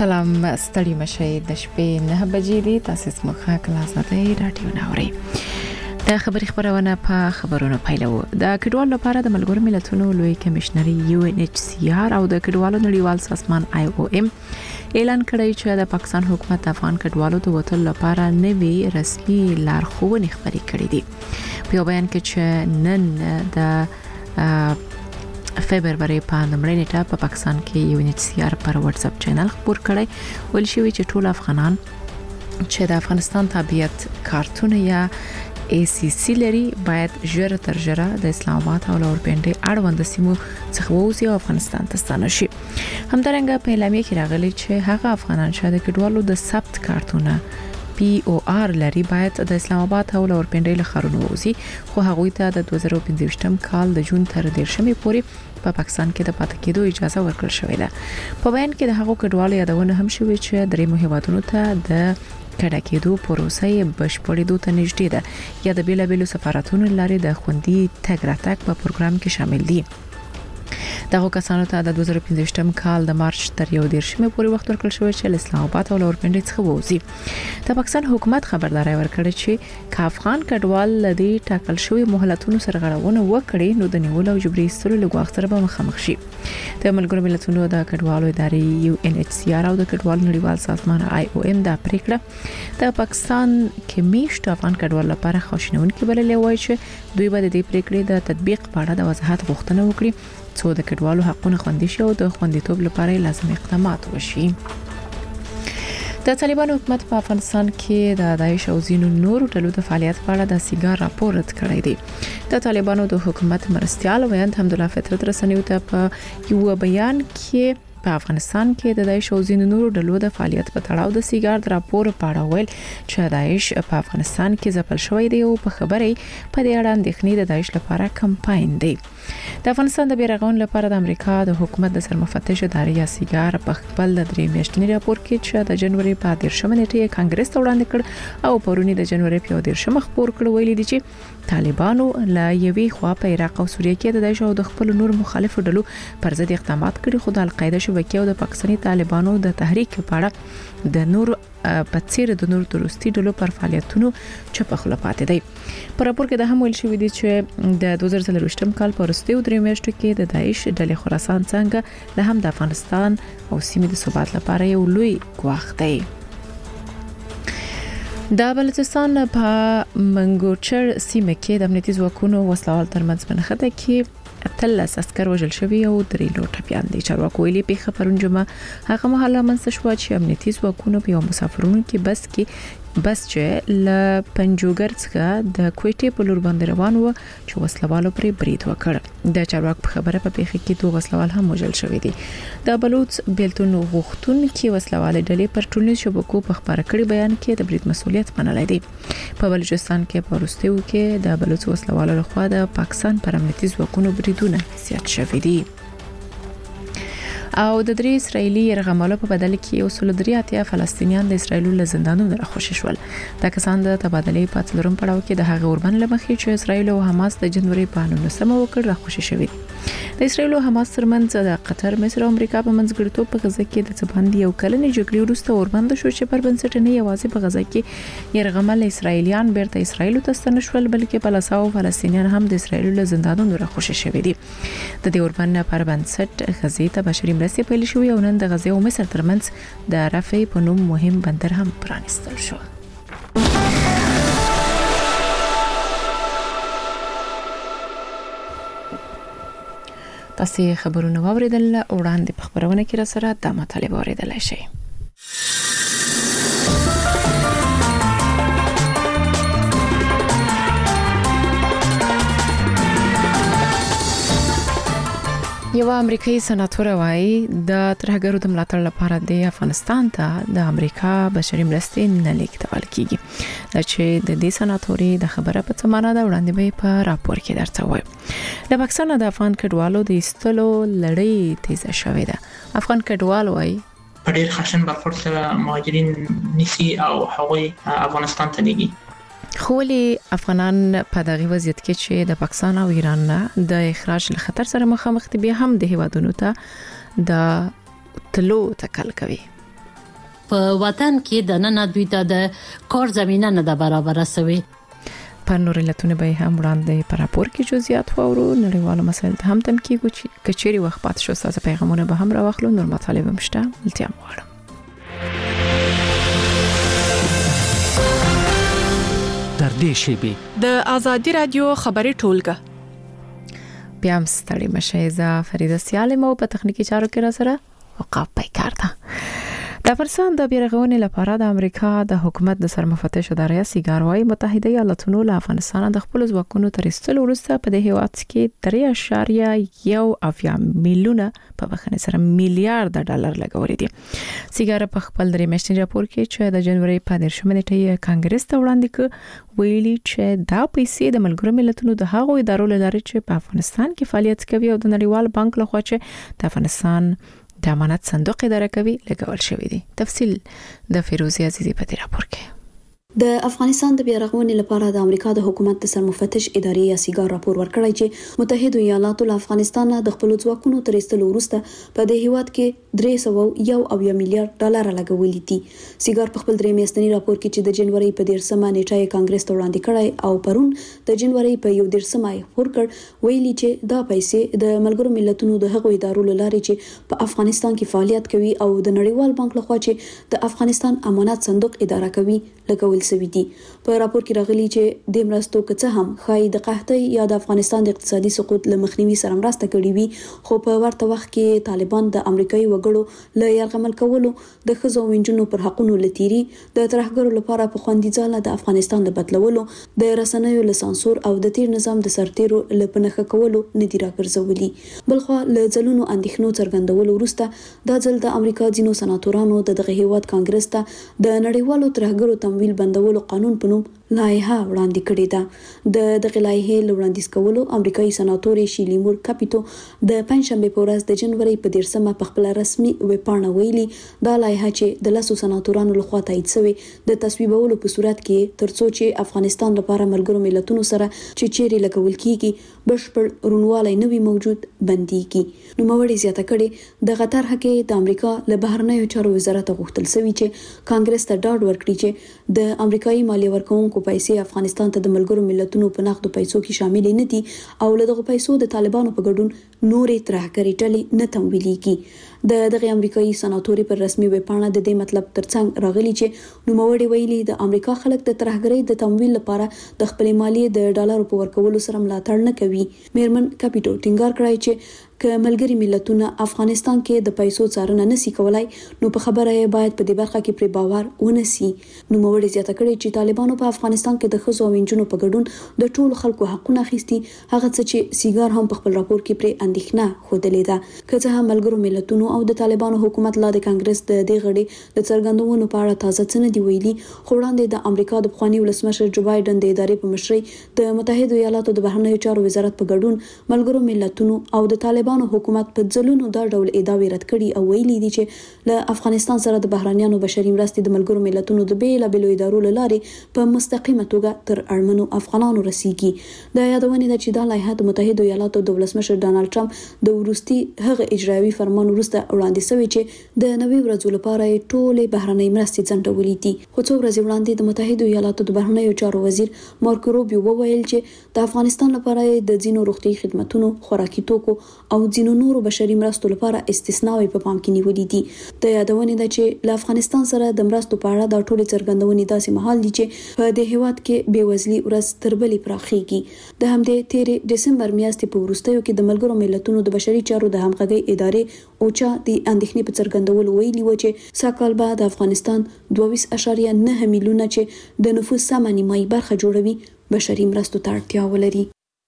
سلام ستړي مشي د شپې 9 بجې دي تاسو سمخه کلاس نه رادیو ناوري د خبري خبرونه په خبرونو پیلو د کډوالو لپاره د ملګرو ملتونو لوی کمشنري UNHCR او د کډوالو نړیوال سازمان IOM اعلان کړی چې د پاکستان حکومت د افغان کډوالو د وټل لپاره نوي رسمي لارښوونې خبري کړې دي په بیان کې چې نن د فبرवरी په نمبر نیټه په پاکستان کې UNHCR پر واتس اپ چینل خبر کړی ول شي چې ټول افغانان چې د افغانستان تابعیت کارتونه یا ACC لري باید ژر تر ژره د اسلام آباد او راولپنډي اړوند سیمو څخه ووزي او افغانستان ته ستانه شي همدارنګه په اعلامیه کې راغلي چې هغه افغانان چې د کډوالو د ثبت کارتونه POR لري باید د اسلام آباد او راولپنډي له خارونو ووزي خو هغوی ته د 2015 کال د جون تر 13 پورې په پاکستان کې د پاتې کېدو اجازه ورکړل شوې ده په بیان کې د هغو کډوالو یادونه هم شوې چې درې مهماتونو ته د کډه کېدو پروسه بشپړېدو ته نږدې ده یا د بیلابېلو سفارتونو لاري د خوندي تګ راتګ په پروګرام کې شامل دي دغه کسانو ته د 2015 کال د مارچ تر 11 پورې وخت ورکړل شوی چې اسلام آباد او راولپنډي څخه ووزي د پاکستان حکومت خبرداري ورکړه چې کافغان کډوال لدی ټاکل شوی مهلتونو سره غړونه وکړي نو د نیول او جبري استلو لګواخ سره به مخامخ شي د ملګرو ملتونو د کډوالو ادارې UNHCR او د کډوالو نړیوال سازمان IOM د پریکړه د پاکستان کې میشت افغان کډوال لپاره خوشنونکي بللې وایي چې دوی به د دې پریکړې د تطبیق په اړه د وضاحت غوښتنه وکړي څو د کډوالو حقوقونه خوندي شي او د خوندیتوب لپاره لازم اقدامات وشي د طالبانو حکومت په افغانستان کې د داعش او ځینو نورو ډلو د فعالیت په اړه د سیګار راپور رد کړی دی د طالبانو د حکومت مرستيال ویاند حمدالله فطرت رسنیو ته په یو بیان کې په افغانستان کې د داعش او ځینو نورو ډلو د فعالیت په تړاو د سیګار د راپور په اړه ویل چې داعش په افغانستان کې ځپل شوی دی او په خبري په دې اړه اندېښنې د داعش لپاره کمپاین دی د افغانستان د بیرغون لپاره د امریکا د حکومت د سرمفتش ادارې یا سیګار په خپل د 3 میاشتنی راپور کې چې د جنوري په 13 نیټه کانګرس ته وړاندې کړ او پرونی د جنوري په 13 خبر کړ ویلي دي چې طالبانو لا یوي خوا په عراق او سوریه کې د داعش او د خپل نور مخالفو ډلو پر ضد اقدامات کړي خو د القاعده شبکې او د پاکستاني طالبانو د تحریک په اړه د نور په څیر د نور تروریستي ډلو پر فعالیتونو چپ خله پاتې دی په راپور کې د هم ویل شوی دی چې د 2023 کال په وروستیو 3 میاشتو کې د داعش ډلې خراسان څنګه له هم د افغانستان او سیمې د ثبات لپاره یو لوی ګواښ دی د بلوچستان په منګوچر سیمه کې د امنیتي ځواکونو وسلوال ترمنځ بنخته کې اتلس عسكر وژل شوی او درې نور ټپيان دي چارواکو ویلي په خبرون جمعه هغه مهاله منځ شو چې امنیتي ځواکونو په مسافرونو کې بس چې ل پنجوګر څخه د کوټې په لور باندې روان و چې وسلوالو پرې برید وکړ د چارواکو په خبره په پیښه کې دوه وسلوال هم وژل شوی دي د بلوچ بیلتون غوښتون کې وسلوال ډلې پر ټولنیزو شبکو په خبره کړي بیان کې د برید مسولیت منلای دي په بلوچستان کې په وروستیو کې د بلوچ وسلوالو لخوا د پاکستان پر امنیتي ځواکونو بریدونه زیات شوي دي او د درې اسرایلی يرغمالو په بدل کې اصول دریاتیا فلسطینیان د اسرایلو له زندانونو راخوشي شول دا کسان د تبادلې په څلورم پړاو کې د هغه اوربن لمخې چې اسرایل او حماس د جنوري په 19 وکړ راخوشي شوی د اسرایل او حماس ترمنځ د قطر مصر او امریکا په منځګړیتوب په غزه کې د څباندې یو کلنې جګړې وروسته اوربند شو چې پر بنسټ نه یوازې په غزه کې يرغمل اسرایلیان بیرته اسرایل ته ستنه شول بلکې په لاساو فلسطینیان هم د اسرایل له زندانونو راخوشي شوی دي د دې اوربن پر بنسټ غزه ته بشري مرستې پیل شوې او نن د غزه او مصر ترمنځ د رفح په نوم مهم بندر هم پرانیستل شو تاسو خبرونه واوریدل وړاندې په خبرونه کې را سره د مطالبه اوریدل شي یو امریکایي سناتور وايي د ترهګرو د ملاتړ لپاره د افغانستان ته د امریکا بشري مرستې نه لیږدول کیږي دا چې د دې سناتوري د خبره په څه معنا ده وړاندې به په راپور کې درته وایم د پاکستان د افغان کډوالو د ایستلو لړۍ تیزه شوې ده افغان کډوال وايي په ډېر خشن برخورد سره مهاجرین نيسي او هغوی افغانستان ته لیږي خولي افغانان په دغه وضعیت کې چې د پاکستان او ایران نه د اخراج له خطر سره مخامخ دي هم د هیوادونو ته د تلو تکل کوي په وطن کې د نن دوی ته د کار زمينه نه ده برابر شوی. په نور علتونه به هم وړاندې پر راپور کې جزئیات وورو. نړیوالو مسایل ته هم تمکیږو چې کچېری وخت پات شو تاسو پیغامونه به هم راوخلو. نور مطالب مشته التیام غواړم. در دې شیبه د ازادي رادیو خبري ټولګه بیا هم ستړي مشه. زه فریده سیالم او په تخنیکی چارو کې را سره وقاف پیکار ده. د افغانستان د بیرغونې لپاره د امریکا د حکومت د سرمفتش ادارې سیګار وايي متحده ایالاتونو له افغانستان د خپل ځواکونو تر ایستلو وروسته په دې هیواد کې 3.1 میلیونه په بخښنه سره میلیارډ ډالر لګولې دي. سیګار په خپل درې میاشتې راپور کې چې د جنوري په 13 نیټه کانګرس ته وړاندې کړ ویلي چې دا پیسې د ملګرو ملتونو د هغو ادارو لاره چې په افغانستان کې فعالیت کوي او د نړیوال بانک لخوا چې د افغانستان د امانت صندوق اداره کوي لګول شوی دی. تفصیل د فیروزی عزیزی په دې راپور کې. د افغانستان د بیرغونې لپاره د امریکا د حکومت د سرمفتش ادارې یا سیګار راپور ورکړی چې متحده ایالاتو له افغانستان د خپل ځواکونو تر ایستلو وروسته په دې هیواد کې 301 میلیارډ ډالر لګولې دي. سیګار په خپل درې میاشتنی راپور کې چې د جنوري په 13 نیټه کانګرس ته وړاندې کړی او پرون د جنوري په 13 خور کړ ویلي چې دا پیسې د ملګرو ملتونو د هغو ادارو لاره چې په افغانستان کې فعالیت کوي او د نړیوال بانک لخوا چې د افغانستان امانت صندوق اداره کوي لګول سوي دي. په راپور کې راغلي چې د مرستو کڅه هم خای د قحطۍ یا د افغانستان د اقتصادي سقوط لمخنیوي سره مرسته کړې وي خو په ورته وخت کې طالبان د امریکایي وګړو له یرغمل کولو د خزو وینجونو پر حقونو لتيري د ترهګرو لپاره په خوندي ځاله د افغانستان د بدلولو د رسنیو له سانسور او د تیر نظام د سرتیرو له پنهخه کولو ندي راګرځولي. بلخو له ځلونو اندېښنو څرګندولو وروسته د ځل د امریکا ځینو سناتورانو دغه هیواد کانګرس ته د نړیوالو ترهګرو تمویل بندولو قانون په نوم لایحه وړاندې کړې ده. د دغه لایحې وړاندیز کولو امریکایي سناتور شیلی مور کاپیټو د پنځشنبه په ورځ د جنوري په 13 په خپل رسمي ویب پاڼه ویلي دا لایحه چې د لاسو سناتورانو لخوا تایید شوی د تصویبولو په صورت کې ترڅو چې افغانستان لپاره ملګرو ملتونو سره چې چیرې لګول کیږي بشپړ رونوالی نوي موجود بنديږي. نو موړي زیاته کړي د غتر حکې د امریکا له بهرنیو چارو وزارت غوښتل شوی چې کانګرس ته ډاډ ورکړي چې د امریکایي مالیه ورکوونکو پیسې افغانستان ته د ملګرو ملتونو په نقدو پیسو کې شامل نه دي او له دغه پیسو د طالبانو په ګډون نورې ترهګري ډلې نه تمویلېږي. دغه امریکایي سناتوري پر رسمي ویب پاڼه د دې مطلب ترڅنګ راغلي چې نوموړي ویلي د امریکا خلک د ترهګرۍ د تمویل لپاره د خپل مالیې د ډالرو په ورکولو سره ملاتړ نه کوي. میرمن کاپیټو ټینګار کړی چې که ملګری ملتونه افغانستان کې د پیسو څارنه نشي کولای نو په خبره باید په دې برخه کې پر باور ونسي. نو موړي زیاته کړي چې طالبانو په افغانستان کې د خزو وینجونو په ګډون د ټولو خلکو حقونه اخیستي هغه څه چې سیګار هم په خپل راپور کې پر اندېښنه خوده لیده. که څه هم ملګرو ملتونو او د طالبانو حکومت لا د کانګرس د دې غړي د څرګندونو په اړه تازه څه نه دی ویلي خو وړاندې د امریکا د پخوانی ولسمشر جو بایدن د ادارې په مشرۍ د متحده ایالاتو د بهرنیو چارو وزارت په ګډون ملګرو ملتونو او د طالبانو حکومت په ځلونو دا ډول ادعاوې رد کړي او ویلي دي چې له افغانستان سره د بهرنیانو بشري مرستې د ملګرو ملتونو د بیلابېلو ادارو لارې په مستقیمه توګه تر اړمنو افغانانو رسیږي. دا یادونه ده چې دا لایحه د متحده ایالاتو د ولسمشر ډانلډ ټرمپ د وروستي هغه اجرایوي فرمان وروسته وړاندې شوی چې د 90 ورځې لپاره ټولې بهرنۍ مرستې ځنډولې دي. خو څو ورځې وړاندې د متحده ایالاتو د بهرنیو چارو وزیر مارکو روبیو وویل چې د افغانستان لپاره د ځینو روغتي خدماتو خوراکي توکو او ځینو نورو بشري مرستو لپاره استثناوي په پام کې نیولې دي. د یادونه ده چې له افغانستان سره د مرستو په اړه د ټولې څرګندونې داسې مهال دي چې په دې هیواد کې بېوزلي ورځ تر بلې پراخېږي. د همدې تیر ډسمبر میاشتې په وروستیو کې د ملګرو ملتونو د بشري چارو د همغږي ادارې اوچا د اندېښنې په څرګندولو ویلي و چې ساکال بعد د افغانستان 22.9 میلیونه چې د نفوس سمه نیمایي برخه جوړوي بشري مرستو ته اړتیا ولري.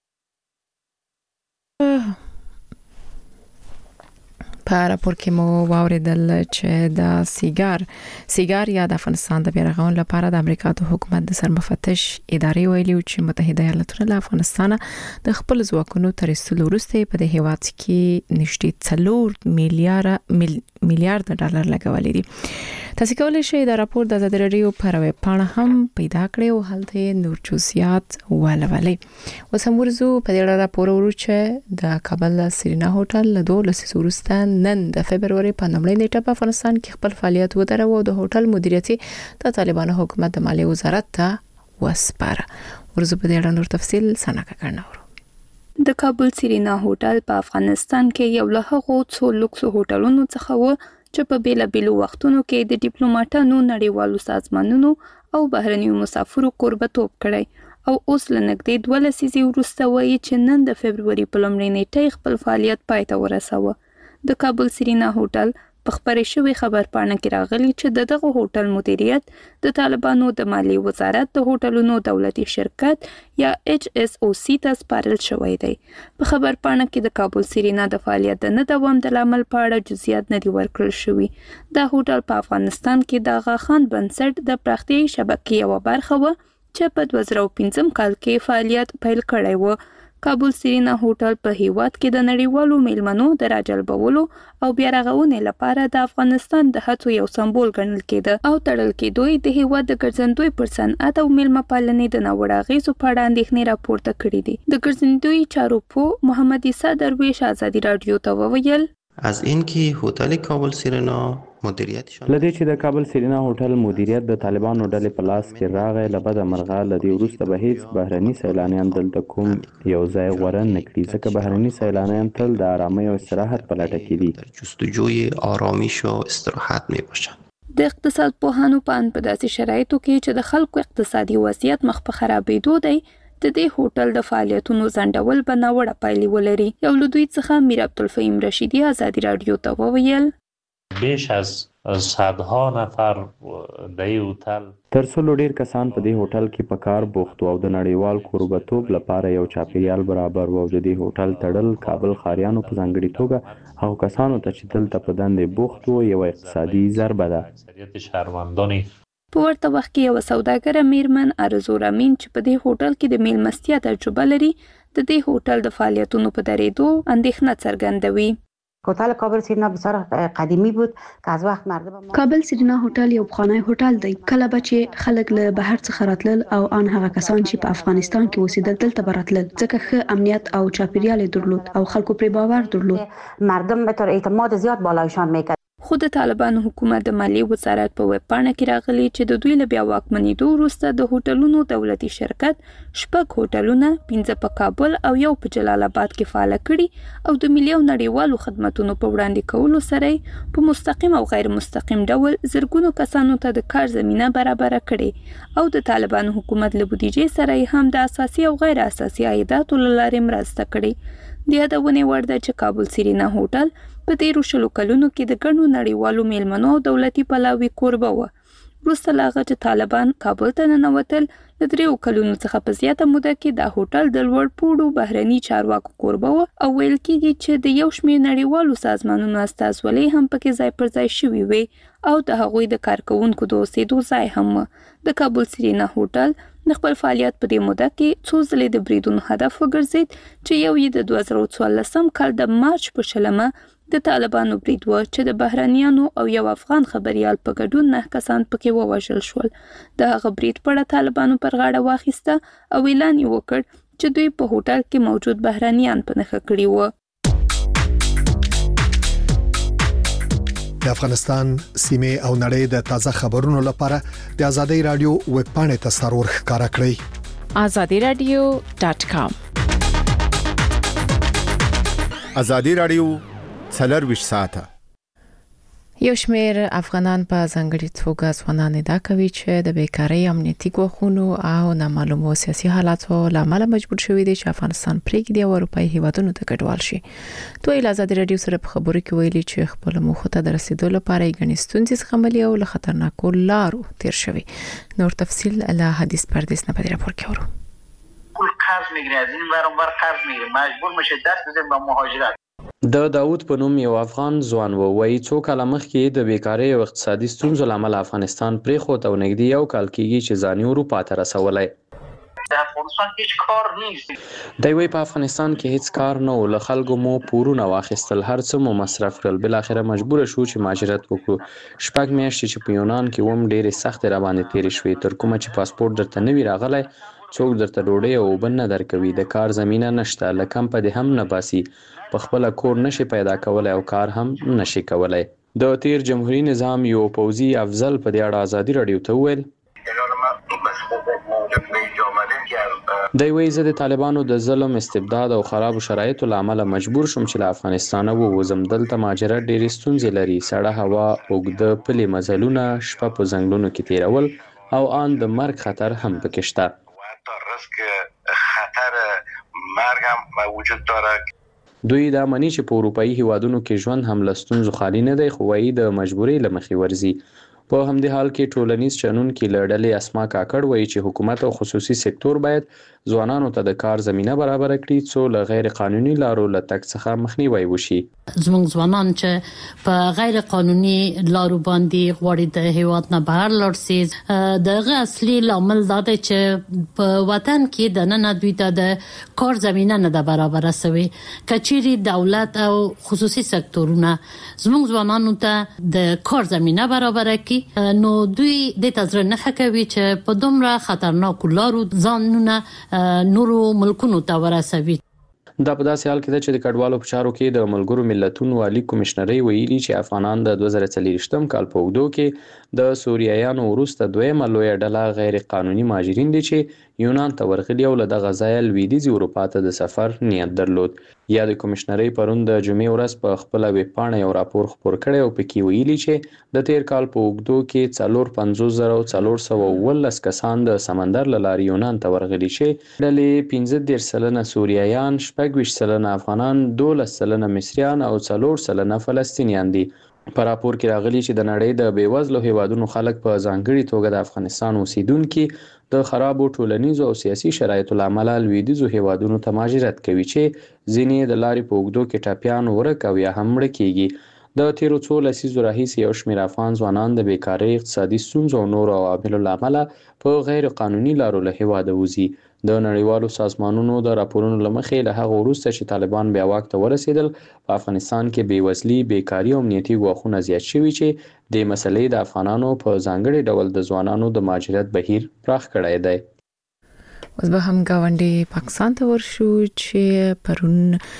په راپور کې مو واوریدل چې د سیګار یا د افغانستان د بیرغون لپاره د امریکا د حکومت د سرمفتش ادارې ویلي چې متحده ایالاتونو له افغانستان د خپل ځواکونو تر ایستلو وروسته په دې هیواد کې نږدې 4 میلیارډ ډالر لګولې دي. تاسو کولی شئ دا راپور د ازادي رادیو په ویب پاڼه هم پیدا کړئ او هلته نور جزئیات ولولئ. اوس هم ورزو په دې راپور ورو چې د کابل سرینا هوټل له 2 لسیزو وروسته نن د فبرवरी په لومړۍ نیټه په افغانستان کې خپل فعالیت ودروي او د هوټل مدیریت د طالبانو حکومت د مالیې وزارت ته وسپاره. ورزو په دې اړه نور تفصیل سناکه کړناورو. د کابل سرینا هوټل په افغانستان کې یو له هغو څو لوکس هوټلونو څخه و چې په بیلابیلو وختونو کې د ډیپلوماټانو نړیوالو سازمانونو او بهرنیو مسافرو کوربتوب کړی او اوس لنګدې 12 لسیزې وروسته وایي چې نن د فبرवरी په لومړۍ نیټه خپل فعالیت پای ته ورساوه. د کابل سرینا هوټل په خبرې شوی خبرپاڼه کې راغلی چې دغه هوټل مدیریت د طالبانو د مالیې وزارت د هوټلونو دولتي شرکت یا HSOC ته سپارل شوی دی. په خبرپاڼه کې د کابل سرینا د فعالیت د نه دوام د لامل په اړه جزئیات نه دي ورکړل شوي. دا هوټل په افغانستان کې د آغا خان بنسټ د پراختیایي شبکې یوه برخه و چې په 2015 کال کې فعالیت پیل کړی و. کابل سرینا هوټل په هیواد کې د نړیوالو میلمنو د راجلبولو او بیا رغونې لپاره د افغانستان د هڅو یو سمبول ګڼل کېده او تړل کېدوی د هیواد د ګرځندوی پر صنعت او میلمه پالنې د ناوړه اغېزو په اړه اندېښنې راپورته کړې دي. د ګرځندوی چارو پوه محمد عیسی درویش آزادی رادیو ته وویل از اینکه هتل کابل سرینا مدیریتشان لدې چې د کابل سرینا هوټل مدیریت د طالبانو ډلې په لاس کې راغی لبد مرغه لدې وروسته به هیڅ بهرني سیلانیان دلته کوم یو ځای غوړه نه کړي ځکه بهرني سیلانیان تل د آرامۍ او استراحت په لټه کې دي. جستجوی آرامش و استراحت میباشند. د اقتصاد پوهانو په اند په داسې شرایطو کې چې د خلکو اقتصادي وضعیت مخ په خرابېدو دی د دې هوټل د فعالیتونو ځنډول به ناوړه پایلې ولري. یو له دوی څخه میر عبدالفهیم رشیدي آزادی رادیو ته وویل بیش از صدها نفر د هوټل تر څو ډیر کسان په دې هوټل کې په کار بوخت او د نړیوال کوربتوب لپاره یو چاپیریال برابر و. د دې هوټل تړل کابل خاریانو په ځانګړي توګه هغو کسانو ته چې دلته په دندې بوخت وو یو اقتصادي ضربه ده. اکثریت شهروندان په ورته وخت کې یو سوداګره میرمن ارزو رامین چې په دې هوټل کې د میلمستیا تجربه لري د دې هوټل د فعالیتونو په درېدو اندېښنه څرګندوي. هتل کابل سرینا بسیار قدیمی بود که از وقت مردم کابل سرینا هوټل یو پخوانی هوټل دی. کله به چې خلک له بهر څخه راتلل او ان هغه کسان چې په افغانستان کې اوسېدل دلته براتلل ځکه ښه امنیت او چاپیریال درلود او خلکو پرې باور درلود. مردم به طور اعتماد زیاد بالایشان میکرد. خو د طالبانو حکومت د مالیې وزارت په ویب پاڼه کې راغلی چې د دوی له بیا واکمنېدو وروسته د هوټلونو دولتي شرکت 6 هوټلونه 5 په کابل او یو په جلال آباد کې فعال کړي او د ملي او نړیوالو خدماتو په وړاندې کولو سره په مستقیم او غیر مستقیم ډول زرګونو کسانو ته د کار زمينه برابر کړي او د طالبانو حکومت له بودیجې سره هم د اساسي او غیر اساسي عایداتو لارې مرسته کړي. د یادونې وړ ده چې کابل سرینا هوټل په 13 کلونو کې د ګڼو نړیوالو میلمنو او دولتي پلاوي کوربه و. وروسته له هغه چې طالبان کابل ته ننوتل د 3 کلونو څخه په زیاته موده کې دا هوټل د لوړ پوړو بهرني چارواکو کوربه و او ویل کېږي چې د یو شمېر نړیوالو سازمانونو استازولۍ هم پکې ځای پر ځای شوي وي او د هغوی د کارکوونکو د اوسېدو ځای هم و. د کابل سرینا هوټل د خپل فعالیت په دې موده کې څو ځلې د بریدونو هدف وګرځید چې یو یې د 2014 کال د مارچ په 20 د طالبانو برید و چې د بهرانیانو او یو افغان خبريال په ګډون 9 کسان پکې ووژل شول. د هغه برید په اړه طالبانو پر غاړه واخیسته او اعلان یې وکړ چې دوی په هوټل کې موجود بهرانیان په نښه کړي وو. د افغانستان سیمه او نړۍ د تازه خبرونو لپاره د آزادۍ رادیو ویب پاڼې ته سرور ښکارا کړئ azadiradio.com. آزادۍ رادیو 24 ساعته. یو شمېر افغانان په ځانګړي توګه ځوانان ادعا کوي چې د بیکارۍ امنیتي ګواښونو او نامعلومو سیاسي حالاتو لامل مجبور شوي دي چې افغانستان پرېږدي او اروپایي هیوادونو ته کډوال شي. دوی آزادۍ رادیو سره په خبرو کې ویلي چې خپل موخو ته د رسیدو لپاره یې ګڼې ستونزې زغملي او له خطرناکو لارو تیر شوي. نور تفصیل له حدیث پردیس نه په دې راپور کې اورو. کل قرض میگیری از این ور قرض میگیری مجبور میشه دست بزنی به مهاجرت. د داوود په نوم یو افغان ځوان وایي څو کال مخکې د بیکارۍ او اقتصادي ستونزو لامل افغانستان پرېښود او نږدې یو کال کېږي چې ځان اروپا ته رسولی. در افغانستان هیچ کار نیست. دی وایي په افغانستان کې هیڅ کار نه و، له خلکو مو پورونه واخیستل، هر څه مو مصرف کړل، بالاخره مجبور شو چې مهاجرت وکړو. 6 میاشتې چې په یونان کې وم ډېرې سختې را باندې تېرې شوې، تر کومه چې پاسپورت درته نه وي راغلی څوک درته ډوډۍ او اوبه نه درکوي، د کار زمینه نشته، له کمپه دې هم نه باسي، په خپله کور نشي پیدا کولی او کار هم نشي کولی. د تیر جمهوریت نظام یو پوځي افضل په دې اړه ازادي راډیو ته وویل دی وایي زه د طالبانو د ظلم، استبداد او خرابو شرایطو له امله مجبور شوم چې له افغانستانه ووځم. دلته مهاجرت ډېرې ستونزې لري، سړه هوا، اوږده پلې مزلونه، شپه په ځنګلونو کې تیرول او ان د مرګ خطر هم پکې شته. دوی دا مني چې په اروپایي هیوادونو کې ژوند هم له ستونزو خالي نه دی، خو وایي د مجبورۍ له مخې ورځي. په همدې حال کې ټولنیز شنونکي له ډلې اسما کاکړ وایي چې حکومت او خصوصي سکتور باید ځوانانو ته د کار زمینه برابر کړي څو له غیر قانوني لارو له تګ څخه مخنیوي وشي. زموږ ځوانان چې په غیر قانوني لارو باندې غواړي د هیواد نه بهر لاړ شي، دغه اصلي لامل دا دی چې په وطن کې د نن دوی ته د کار زمینه نه ده برابر شوې. کچېرې دولت او خصوصي سکتورونه زموږ ځوانانو ته د کار زمینه برابر کړي، نو دوی د تجربه نه کوي چې په دومره خطرناکو لارو ځانونه نورو ملکونو ته ورسوي. دا په داسې حال کې ده چې د کډوالو په چارو کې د ملګرو ملتونو عالی کمشنري ویلي چې افغانان د 2024 کال په اوږدو کې د سوریایانو وروسته دویمه لویه ډله غیر قانوني مهاجرین دي چې یونان ته ورغلي او له دغه ځایه لویدیځې اروپا ته د سفر نیت درلود. یا د کمشنري پرون د جمعې ورځ په خپله ویبپاڼه یو راپور خپور کړی او پکې ویلي چې د تیر کال په اوږدو کې 450,411 کسان د سمندر له لارې یونان ته ورغلي چې ډلې 15 سلنه سوریایان، 26 سلنه افغانان، 12 سلنه مصریان او 4 سلنه فلسطینیان دي. په راپور کې راغلي چې د نړۍ د بیوزلو هیوادونو خلک په ځانګړي توګه د افغانستان اوسیدونکي د خرابو ټولنیزو او سیاسي شرایطو له امله لویدیځو هیوادونو ته مهاجرت کوي چې ځینې د لارې په اوږدو کې ټپیان، ورک او یا هم مړه کیږي. د تیرو څو لسیزو راهیسې یو شمېر افغان ځوانان د بیکارۍ، اقتصادي ستونزو او نورو عواملو له امله په غیر قانوني لارو له هیواده وځي. د نړیوالو سازمانونو د راپورونو له مخې له هغه وروسته چې طالبان بیا واک ته ورسېدل، په افغانستان کې بېوزلي، بیکاري او امنیتي ګواښونه زیات شوي چې دې مسلې د افغانانو په ځانګړي ډول د ځوانانو د مهاجرت بهیر پراخ کړی دی. اوس به هم ګاونډي پاکستان ته ورشو چې پرون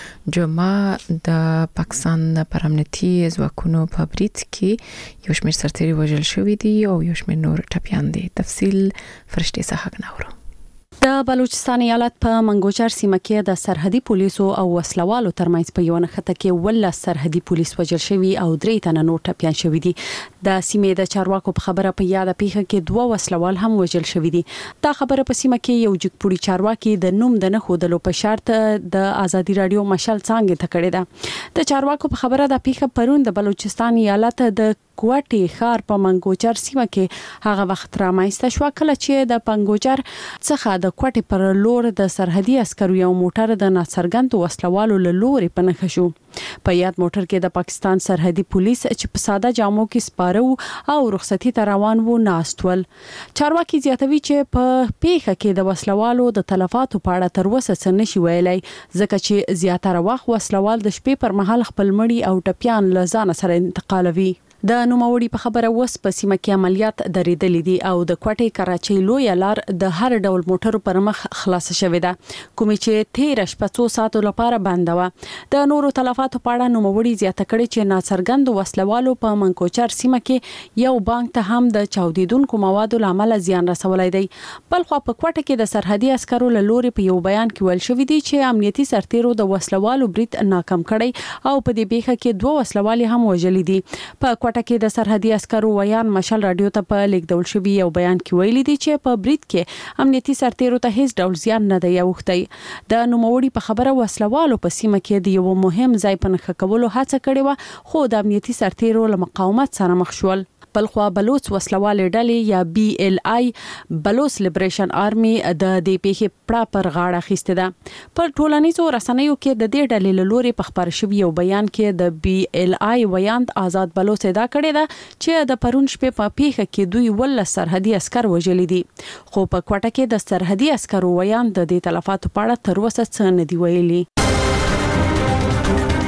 جمعه د پاکستان پر امنیتي ځواکونو په برید کې یو شمېر سرتیري وژل شوي دي او یو شمېر نور ټپیان دي. تفصیل فرشتي څخه نورو. د بلوچستان ایالت په منګوچر سیمه کې د سرحدي پولیسو او وسلوالو ترمنځ په یو نښته کې 18 سرحدي پولیس وژل شوي او 3 تنه نور ټپیان شوي دي. د سیمې د چارواکو په خبره په یاد پیښه کې 2 وسلوال هم وژل شوي دي. دا خبره په سیمه کې یو جګپوړي چارواکي د نوم د نه خودلو په شرط د ازادي رادیو مشال څنګه ته کړی ده. د چارواکو په خبره د پیښه پرون د بلوچستان ایالت د کوټي ښار په منګوچر سیمه کې هغه وخت رامنځته شو کله چې د پنګوچر څخه د کوټي پر لور د سرحدي عسکرو یو موټر د ناڅرګند وسلوالو له لوري په نښه شو. په یاد موټر کې د پاکستان سرحدي پولیس چې په ساده جامو کې سپاره او رخصتي ته روان وو ناستول. چارواکي زیاتوي چې په پیښه کې د وسلوالو د تلفاتو په اړه تر اوسه څه نشي ویلای، ځکه چې زیاتره وخت وسلوال د شپې پر مهال خپل مړي او ټپیان له ځان سره انتقالوي. د نوموړي په خبره وس په سیمه کې عملیات درېدلې دي او د کوټې کراچۍ لوی لار د هر ډول موټرو پر مخ خلاص شوې ده، کومې چې 13 شپه 2 ساعتو لپاره بند و. د نورو تلفاتو په اړه نوموړي زیاته کړې چې ناڅرګند وسلوالو په منکوچر سیمه کې یو بانک ته هم د چاودیدونکو موادو لامل زیان رسولای دی. بلخو په کوټه کې د سرحدي عسکرو له لوري په یو بیان کې ویل شوی دی چې امنیتي سرتیرو د وسلوالو برید ناکام کړی او په دې پیښه کې 2 وسلوالي هم وژلي دي. په کوټه کې د سرحدي عسکرو ویان مشال رادیو ته په لیکدول شوی یو بیان کې ویلي دي چې په برید کې امنیتي سرتیرو ته هیڅ ډول زیان نه دی اوښتی. د نوموړي په خبره وسلوالو په سیمه کې د یو مهم ځای په نښه کولو هڅه کړې و، خو د امنیتي سرتیرو له مقاومت سره مخ شول. بلخو بلوچ وسلوال ډلې یا BLI بلوچ لیبریشن آرمي د دې پیښې پړه پر غاړه اخیسته ده. پر ټولنیزو رسنیو کې د دې ډلې له لوري په خبر شوی یو بیان کې د BLI ویاند آزاد بلوچ ادا کړی ده چې د پرون شپې په پیښه کې دوی ول سرحدي عسكر وژلي دي، خو په کوټه کې د سرحدي عسکرو ویاند د دې تلفاتو په اړه تر اوسه څه نه دی ویلي.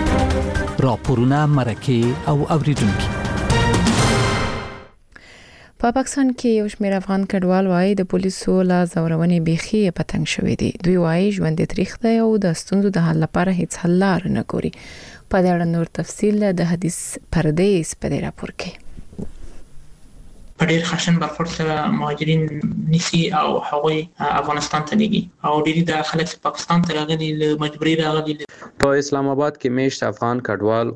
راپورونه مرکه او اوریدونکو په پاکستان کې یو شمېر افغان کډوال وايي د پولیسو لا زورونې بيخي پتنګ شوې دي. دوی وايي ژوند تاریخ دی او د ستونزو د حل لپاره هیڅ حل لار نه ګوري. په دې اړه نور تفصیل د حدیث پردیس په دې راپور کې. په ډېر خشن برخورد سره مهاجرین نیسي او هغوی افغانستان ته لیږي او ډېری د خلک پاکستان ته راغلي له مجبوري راغلي. په اسلام آباد کې میشت افغان کډوال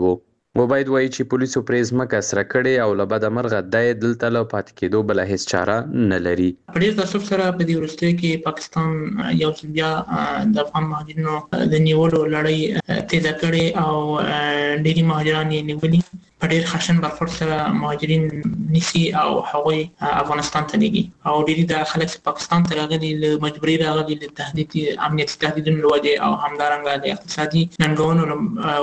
عبید وایي چې پولیسو پرې ځمکه سره کړې او له بده مرغه دی دلته له پاتې کېدو بله هیڅ چاره نه لري. په ډېر تاسف سره په دې وروستیو کې پاکستان یو ځل بیا د افغان مهاجرینو د نیولو لړۍ تیزه کړې او ډېری مهاجران یې نیولي. په ډېر خشن برخورد سره مهاجرین نیسي او هغوی افغانستان ته لیږي او ډېری د خلک پاکستان ته راغلي له مجبوري راغلي له تهدید امنیتي تهدیدونو له وجې او همدارنګه د اقتصادي ننګونو له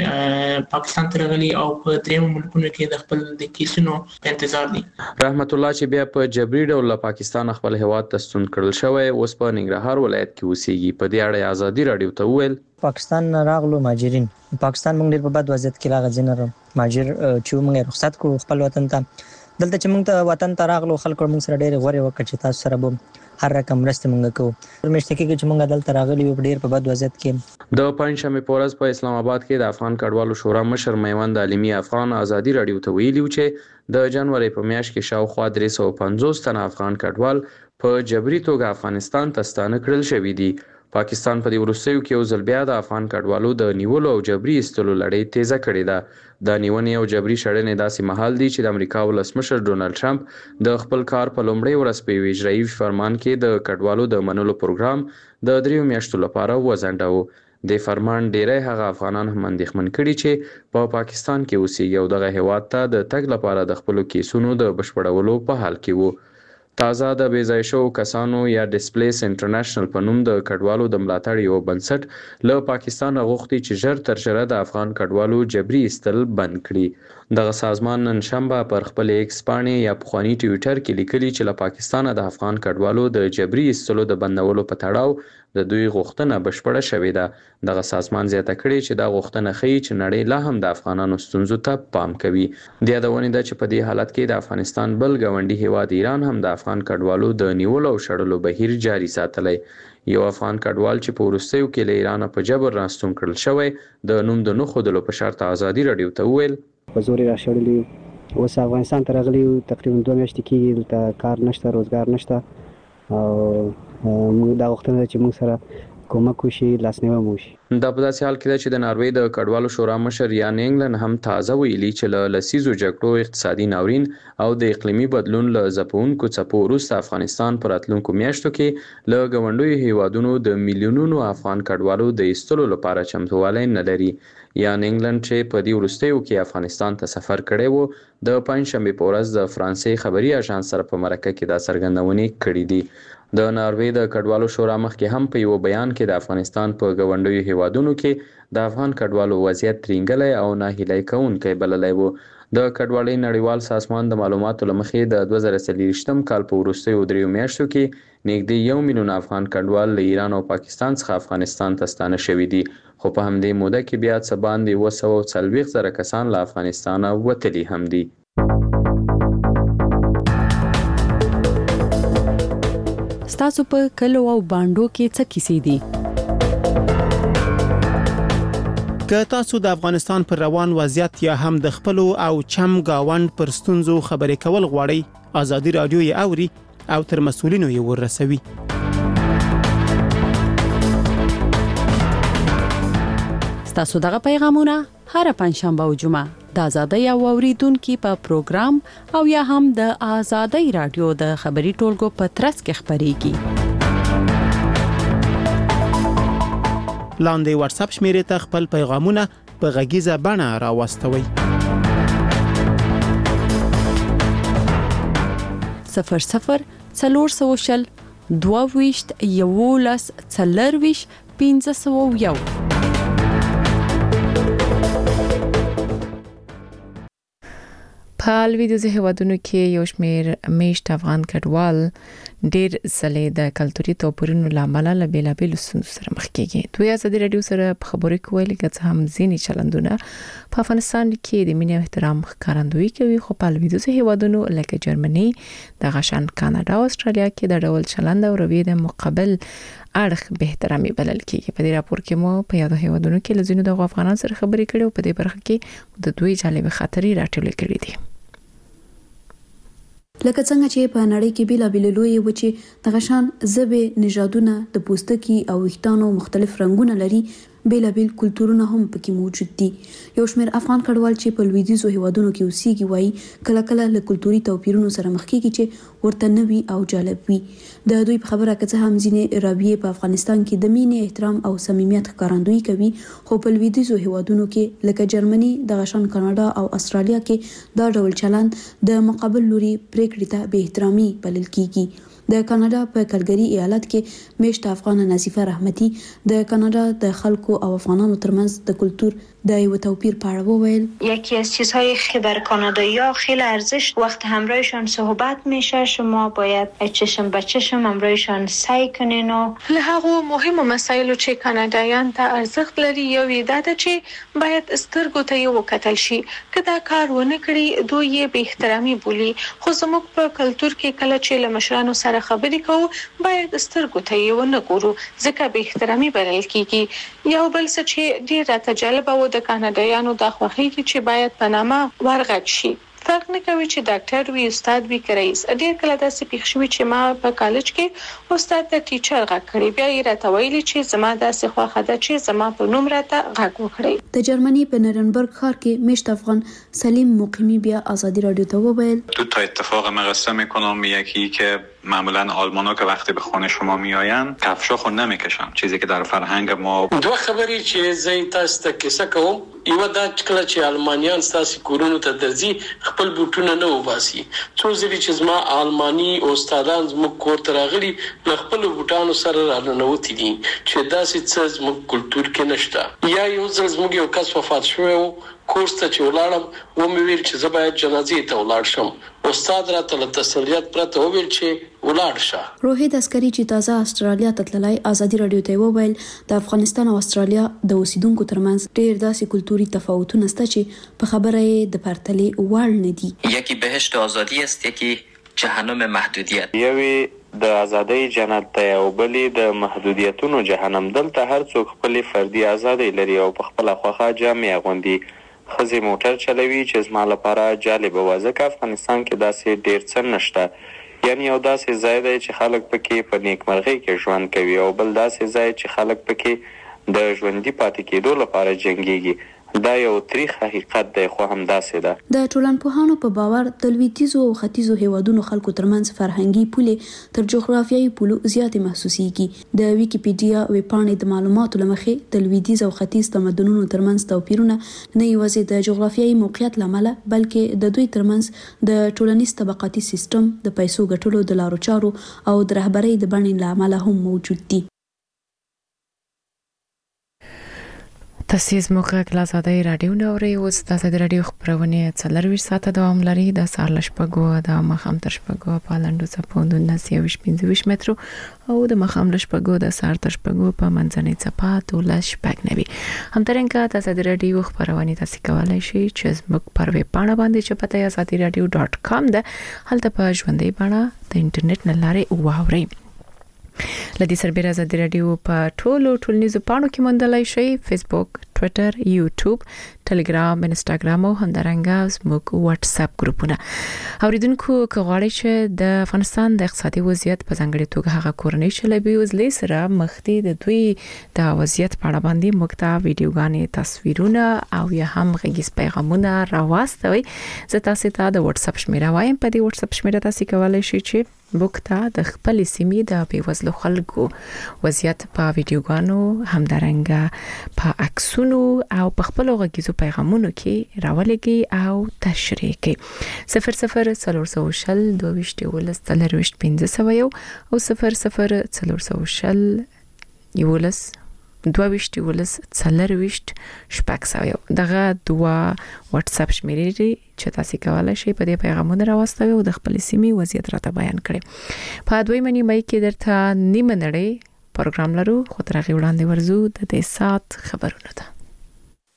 وجې پاکستان ته راغلي او په دریمو ملکونو کې د خپل د کیسونو په انتظار دي. رحمت الله چې بیا په جبري ډول له پاکستان خپل هیواد ته ستون کړل شوی اوس په ننګرهار ولایت کې اوسېږي. په دې اړه ازادي راډیو ته وویل پاکستان راغلو مهاجرین پاکستان موږ ډېر په بد وضعیت کې راغځي نه مهاجر چې موږ رخصت کو خپل وطن ته دلته چې موږ ته وطن ته راغلو خلکو موږ سره ډېر غوړې وکړ چې تاسو سره به هر رقم مرسته موږ کوو. پرمشته کې چې موږ دلته راغلي یو ډېر په بد وضعیت کې. د پنځشنبه په ورځ په اسلام آباد کې د افغان کډوالو شورا مشر میوند عالمي افغان ازادي راډیو ته ویلي چې د جنوري په میاشت کې شاوخوا 350 تنه افغان کډوال په جبري توګه افغانستان ته ستانه کړل شوي دي. پاکستان په دې وروستیو کې یو ځل بیا د افغان کډوالو د نیولو او جبري ایستلو لړۍ تیزه کړې ده. د نیونې او جبري شړنې داسې مهال دي چې د امریکا ولسمشر ډونالد ټرمپ د خپل کار په لومړۍ ورځ په یو اجرایي فرمان کې د کډوالو د منلو پروګرام د 3 میاشتو لپاره وځنډاوه. د فرمان ډیری هغه افغانان هم اندېښمن کړي چې په پاکستان کې اوسېږي او دغه هیواد ته د تګ لپاره د خپلو کیسونو د بشپړولو په حال کې وو. تازه د بېځای شوو کسانو یا ډسپلیس انټرنیشنل په نوم د کډوالو د ملاتړ یو بنسټ له پاکستان غوښتي چې ژر تر ژره د افغان کډوالو جبري ایستل بند کړي. دغه سازمان نن شنبه پر خپل ایکس پاڼې یا پخواني ټویټر کې لیکلي چې له پاکستانه د افغان کډوالو د جبري ایستلو د بندولو په تړاو د دوی غوښتنه بشپړه شوې ده. دغه سازمان زیاته کړې چې دا غوښتنه ښیي چې نړۍ لا هم د افغانانو ستونزو ته پام کوي. د یادونې ده چې په دې حالت کې د افغانستان بل ګاونډي هیواد ایران هم د افغان کډوالو د نیولو او شړلو بهیر جاري ساتلی. یو افغان کډوال چې په وروستیو کې له ایران په جبر راستون کړل شوی د نوم د نه ښودلو په شرط ازادي راډیو ته وویل په زور را شړلي اوس افغانستان ته راغلي تقریبا 2 میاشتې کېږي دلته کار نشته روزګار نشته او موږ دا غوښتنه چې موږ سره کومک وشي لاسنیوی وشي. دا په داسې حال کې ده چې د ناروې د کډوالو شورا مشر یان انګلند هم تازه ویلي چې له لسیزو جګړو اقتصادي ناورین او د اقلیمي بدلون له ځپونکو څپو وروسته افغانستان په راتلونکو میاشتو کې له ګاونډیو هیوادونو د میلیونونو افغان کډوالو د ایستلو لپاره چمتووالی نه لري. یان انګلند چې په دې وروستیو کې افغانستان ته سفر کړی و د پنځشنبې په ورځ د فرانسې خبري اژانس سره په مرکه کې دا څرګندونې کړې دي. د ناروې د کډوالو شورا مخکې هم په یو بیان کې د افغانستان په ګاونډیو هیوادونو کې د افغان کډوالو وضعیت ترینګلی او ناهیلی کوونکی بللی و. د کډوالۍ نړیوال سازمان د معلوماتو له مخې د 2023 کال په وروستیو 3 میاشتو کې نږدې 1 میلیون افغان کډوال له ایران او پاکستان څخه افغانستان ته ستانه شوي دي. خو په همدې موده کې بیا څه باندې 240,000 کسان له افغانستانه وتلي هم دي. ستاسو په کلو او باندو کې څه کیسې دي؟ که تاسو د افغانستان پر روان وضعیت یا هم د خپلو او چم گاوند پر ستونزو خبرې کول غواړئ ازادي راډیو یې اوري او تر مسؤلینو یې ورسوي. ستاسو دغه پیغامونه هر پنځشنبه او جمعه د ازادۍ او اوریدونکو په پروګرام او یا هم د ازادۍ راډیو د خبري ټولګو په ترڅ کې خبريږي. لاندې واتس اپ شمیرې ته خپل پیغامونه په غږیزه بڼه راوستوئ. 00 400 22 11 40 501. په لویدیځ هیوادونو کې یو شمېر میشت افغان کډوال ډېر ځلې د کلتوري توپیرونو لامل له بیلابېلو ستونزو سره مخ کېږي. دوی ازادي راډیو سره په خبرو کې ویلي چې هم ځینې چلندونه په افغانستان کې د مینې او احترام ښکارندویي کوي، خو په لویدیځ هیوادونو لکه جرمني، د غشن کاناډا او استرالیا کې د ډول چلند او رویې د مقابل اړخ به احترامي بلل کېږي. په دې راپور کې مو په یادو هیوادونو کې لزینو د افغانانو سره خبرې کړې او په دې برخه کې د دوی جالب خاطرې راټولې کړې دي. لکه څنګه چې په نړۍ کې بیلابېل لوی وچې د غشان زبې نژادونه د پوستکي او ویښتانو مختلف رنگونه لري، بیلابېل کلتورونه هم پکې موجود دي. یو شمېر افغان کډوال چې په لویدیځو هیوادونو کې اوسېږي وایي کله کله له کلتوري توپیرونو سره مخ کېږي چې ورته نوي او جالب وي. د دوی په خبره کې هم ځینې راویې په افغانستان کې د مینې، احترام او صمیمیت ښکارندویي کوي، خو په لویدیځو هیوادونو کې لکه جرمني، د غشن کاناډا او استرالیا کې دا ډول چلند د مقابل لوري پریکړې ته بې احترامي بلل کېږي. د کاناډا په کلګری ایالت کې میشت افغان نصیفه رحمتي د کانادا د خلکو او افغانانو ترمنځ د کلتور د یو توپیر په اړه وویل. یکی از چیزهایی که بر کانادایی‌ها خیلی ارزش وقت همراهشان صحبت میشه، شما باید چشم به چشم همراهشان سعی کنین و له هغو مهمو مسایلو چې کانادایان ته ارزښت لري یو یې دا ده چې باید سترګو ته یې وکتل شي. که دا کار ونه کړي دوی یې بې احترامي بولي، خو زموږ په کلتور کې کله چې له مشرانو سره خبرې کوو باید سترګو ته یې ونه ګورو ځکه بې احترامي بلل کېږي. یو بل څه چې ډېر راته جالبه و د کاناډایانو دا خوښېږي چې باید په نامه ورغږ شي. فرق نه کوي چې ډاکټر وي، استاد وي که رئیس. ډېر کله داسې پېښ شوي چې ما په کالج کې استاد ته ټیچر غږ کړی، بیا یې راته ویلي چې زما داسې خوښه ده چې زما په نوم راته غږ وکړئ. د جرمني په نرنبرګ ښار کې میشت افغان سلیم مقیمی بیا ازادي رادیو ته وویل دو تا اتفاق مقصه میکنم. یکی که معمولا آلمانا که وقتی به خانه شما میآیند کفشا خو نمیکشن، چیزی که در فرهنگ ما دوه خبرې چې زه تاسو ته کیسه کوم. یو دا چې کله چې آلمانیان تاسو کورونو ته درځي خپل بوټونه نه وباسي. څو ځلې چې زما آلماني استادان زموږ کور ته راغلي له خپل بوټانو سره راننوتي دي چې داسې څه زموږ کلتور کې نشته. یا یو ځل زموږ یو کس وفات شوی و، کورس ته چې ولاړم و مې ویل چې زه باید جنازې ته ولاړ شم. استاد راته له تسلیت پرته وویل چې ولاړ شه. روهید عسکري چې تازه استرالیا ته تللی ازادي رادیو ته وویل د افغانستان او استرالیا د اوسیدونکو ترمنځ ډېر داسې کلتوري تفاوتونه شته چې په خبره یې د پرتلې وړ نه دي. یکی بهشت آزادی است، یکی جهنم محدودیت. یوی د ازادۍ جنت دی او بلې د محدودیتونو جهنم. دلته هر څوک خپل فردي ازادۍ لري او په خپل خوښه جامې اغوندي. خزي موټر چلوي چې زما لپاره جالب و ځکه افغانستان کې داسې ډیر څه نشته. یعنی یو داسې ځای دی چې خلک پکې په نیکمرغۍ کې ژوند کوي او بل داسې ځای چې خلک پکې د ژوندۍ پاتې کېدو لپاره جنګيږي. دا یو تاریخ حقیقت دی خو هم داسې ده. د ټولنپوهانو په باور د لویدیځو او ختیځو هیوادونو خلکو ترمنځ فرهنګي پولې تر جغرافیایي پولو زیاتې محسوسيږي. د ویکیپیډیا ویبپاڼې د معلوماتو لمخې د لویدیځ او ختیځ تمدنونو ترمنځ توپیرونه نه یوازې د جغرافیایي موقعیت لامل بلکې د دوی ترمنځ د ټولنیز طبقاتي سیستم، د پیسو ګټلو د لارو چارو او د رهبرۍ د بڼې لامل هم موجود دي. تاسیس موقع کلاساده رادیو نوري اوس د ازادي رادیو خبرونه 24 ساعته دوام لري. د سهار لشپګو د مخام تر شپګو په لاندو صفو د 19 مترو او د مخام لشپګو د سهار تر شپګو په منځنۍ صفه د لشپګ نوي. همدارنګه د ازادي رادیو خبرونه تاسو کولای شئ چې زموږ پر ویب پاڼه باندې چې پته azadiradio.com ده هلته په ژوندۍ باندې د انټرنیټ نه لارې واورئ. لدی سربېره ازادي رادیو په ټولنیزو پاڼو کې موندلای شئ: فیسبوک، ټوئیټر، یوټیوب، ټلګرام، انسټاګرام او همدارنګه زموږ واتس اپ ګروپونه. اوریدونکو که غواړئ چې د افغانستان د اقتصادي وضعیت په ځانګړي توګه هغه کورنۍ چې له بیوزلۍ سره مخ دي د دوی د وضعیت په اړه باندې موږ ته ویډیوګانې، تصویرونه او یا هم غږیز پیغامونه راواستوي، زه تاسو ته د واتس اپ شمیره وایم. په دې واتس اپ شمیره تاسو کولای شئ چې بوکتا د خپل سیمې د بیوزلو خلکو وضعیت په ویډیوګانو، همدارنګه په عکسونو او په خپل غږیزو پیغامونو کې راولېږي او تشریح کړي. 00 22 12 15 او 00 410 22 ولس 4 شپږ سوي دغه دوا واتس اپ شمیرې چې تاسو کولای شئ په دې پیغامونه راوستئ او د خپل سیمې وضعیت راته بیان کړئ. په 2 مې کې درته نیمه نړۍ پروګرام لرو خو تر هغه وړاندې ورزو د دې سات خبرونه ده.